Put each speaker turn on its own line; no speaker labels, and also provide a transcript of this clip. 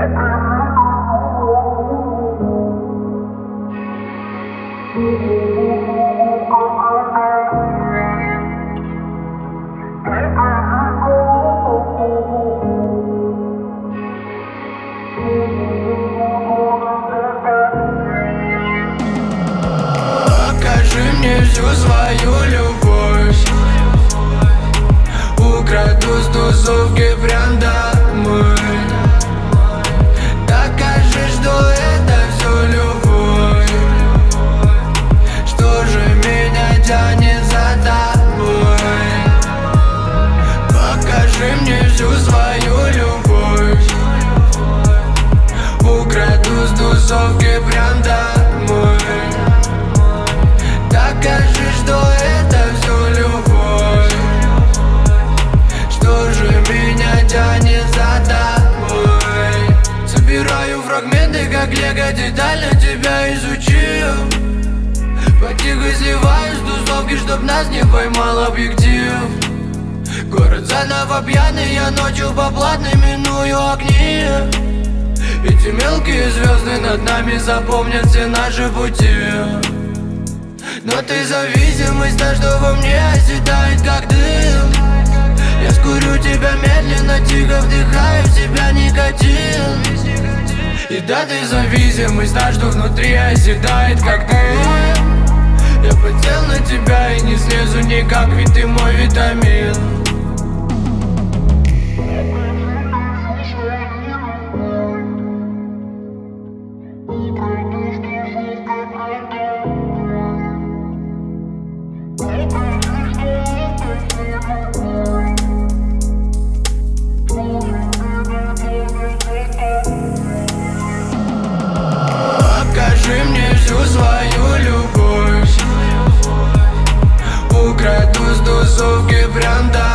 Покажи мне всю свою любовь, украду с тусовки прям домой. Докажи, что это все любовь. Что же меня тянет за тобой? Покажи мне всю свою любовь, украду с тусовки прям домой. Докажи, что это все любовь. Что же меня тянет за тобой? Собираю фрагменты, как лего, детально тебя изучил. Потихо сливаюсь с тусовки, чтоб нас не поймал объектив. Город заново пьяный, я ночью по платной миную огни. Эти мелкие звезды над нами запомнят все наши пути. Но ты зависимость, та, что во мне оседает как дым. Я скурю тебя медленно, тихо вдыхаю в себя никотин. И да, ты зависимость, та, что внутри оседает как дым. Я потел на тебя и не слезу никак, ведь ты мой витамин. Покажи мне всю свою любовь, украду с тусовки прям домой.